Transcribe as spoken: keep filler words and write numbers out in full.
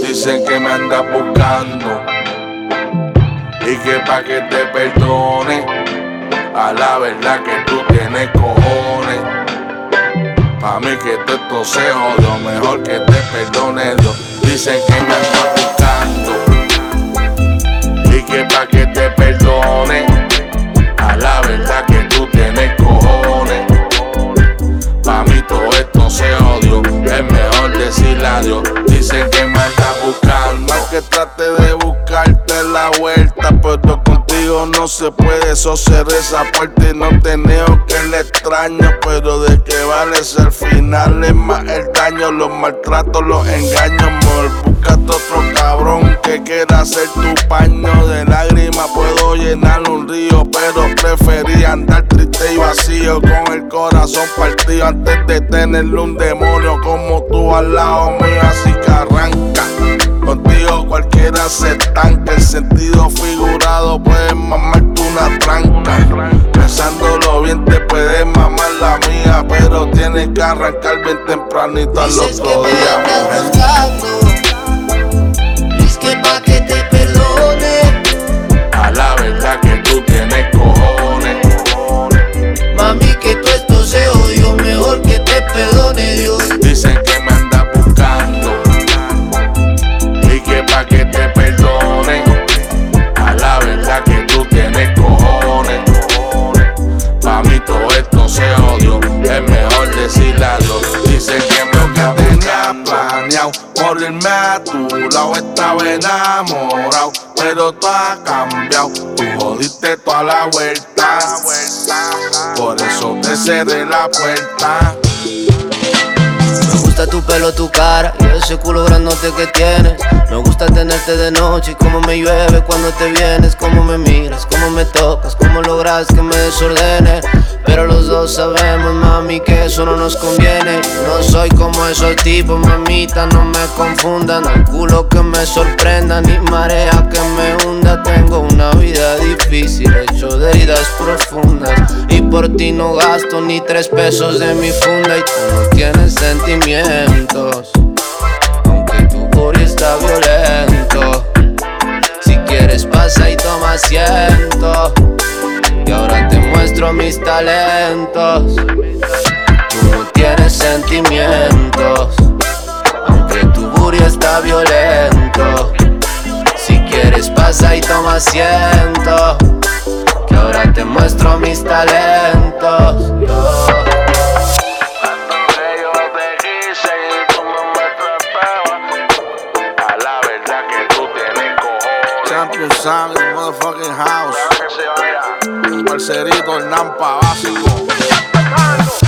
Dicen que me andas buscando y que pa' que te perdone, a la verdad que tú tienes cojones. Pa' mí que todo esto se jodió, mejor que te perdone Dios. Dicen que me andas buscando y que pa' que te perdone, a la verdad que tú tienes cojones. Pa' mí todo esto se jodió, es mejor decirle adiós. Dicen que me andas buscando, que trate de buscarte la vuelta, pero contigo no se puede, eso cerré esa puerta y no te niego que le extraño, pero de qué vale si al final es más el daño, los maltratos, los engaños. Mejor búscate otro cabrón que quiera ser tu paño de lágrimas, puedo llenar un río, pero preferí andar triste y vacío, con el corazón partido antes de tenerle un demonio como tú al lado mío, así que arranca. Contigo cualquiera se estanca, el sentido figurado puedes mamarte una tranca. Pensándolo bien te puedes mamar la mía, pero tienes que arrancar bien tempranito al otro día. Es que pa' que te perdone, a la verdad que tú tienes cojones. mami, que todo esto se odió, mejor que te perdone Dios. Dicen que me andas buscando y que pa' que te perdone, a la verdad que tú tienes cojones. Pa' mí todo esto se odió, es mejor decirle adiós. Dicen que me tenía planeado morirme a tu lado, estaba enamorado, pero tú has cambiado, tú jodiste toda la vuelta, por eso te cerré la puerta. Me gusta tu pelo, tu cara y ese culo grandote que tienes. Me gusta tenerte de noche y cómo me llueve cuando te vienes. Cómo me miras, cómo me tocas, cómo logras que me desordene. Pero los dos sabemos, mami, que eso no nos conviene. No soy como esos tipos, mamita, no me confundan. Al culo que me sorprenda, ni marea que me hunda. Tengo una vida difícil, hecho de heridas profundas, y por ti no gasto ni tres pesos de mi funda. Y tú no tienes sentimientos, aunque tu body está violento. Si quieres pasa y toma asiento, y ahora te muestro mis talentos. Tú no tienes sentimientos, aunque tu booty está violento. Si quieres pasa y toma asiento, que ahora te muestro mis talentos. Yo. Champion Sam, el motherfucking house. El parcerito, el Nampa básico.